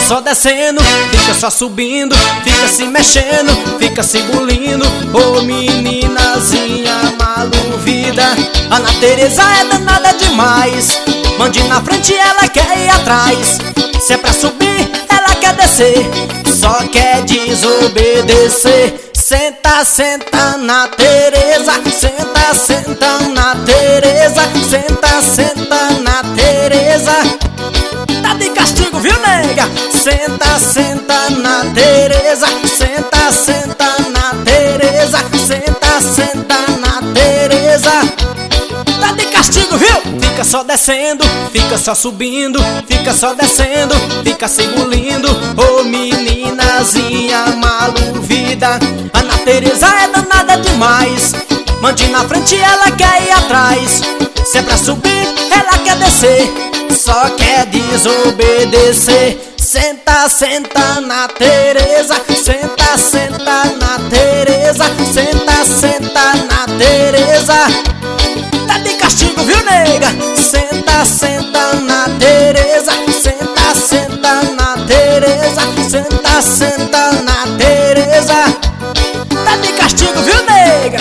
só descendo, fica só subindo, fica se mexendo, fica se bulindo. Ô meninazinha maluvida, Ana Tereza é danada demais. Mande na frente, ela quer ir atrás. Se é pra subir, ela quer descer, só quer desobedecer. Senta, senta na Tereza, senta, senta na Tereza, senta, senta na Tereza. Tá de castigo, viu, nega? Senta, senta na Tereza, senta, senta na Tereza, senta, senta na Tereza. Tá de castigo, viu? Fica só descendo, fica só subindo, fica só descendo, fica se engolindo. Ô meninazinha maluvida, Ana Tereza é danada demais. Mande na frente, ela quer ir atrás. Se é pra subir, ela quer descer, só quer desobedecer. Senta, senta na Tereza, senta, senta na Tereza, senta, senta na Tereza. Tá de castigo, viu, nega? Senta, senta na Tereza, senta, senta na Tereza, senta, senta na Tereza. Tá de castigo, viu, nega?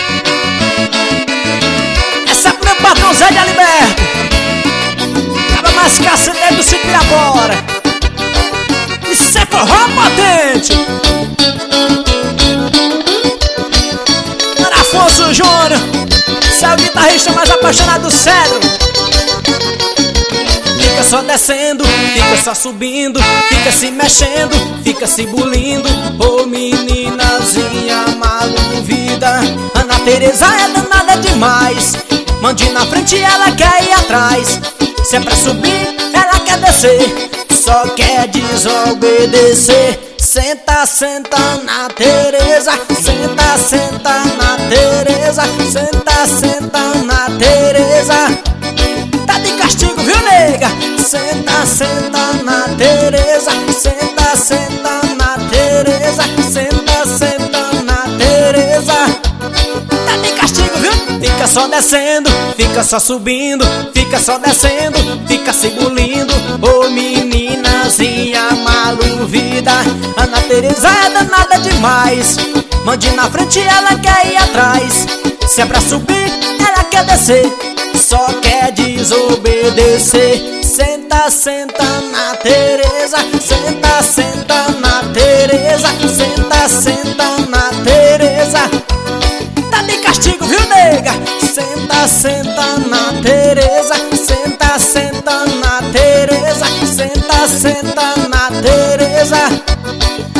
Essa é pro meu patrão Zé de Aliberto, acaba mais caceteiro do Sítio Pirapora. Isso é forró potente. Ana Afonso Júnior, você é o guitarrista mais apaixonado do Cedro. Fica só descendo, fica só subindo, fica se mexendo, fica se bulindo. Ô meninazinha maluvida, Ana Tereza é danada demais. Mande na frente, ela quer ir atrás. Se é pra subir, ela quer descer, só quer desobedecer. Senta, senta na Tereza, senta, senta na Tereza, senta, senta na Tereza. Tá de castigo, viu, nega? Senta, senta na Tereza, senta, senta na Tereza, senta, senta na Tereza. Tá de castigo, viu? Fica só descendo, fica só subindo, fica só descendo, fica se engolindo. Ô meninazinha maluvida, Ana Tereza é danada demais. Mande na frente, ela quer ir atrás. Se é pra subir, ela quer descer, só quer desobedecer. Senta, senta na Tereza, senta, senta na Tereza, senta, senta na Tereza. Tá de castigo, viu, nega? Senta, senta na Tereza, senta, senta na Tereza, senta, senta na Tereza.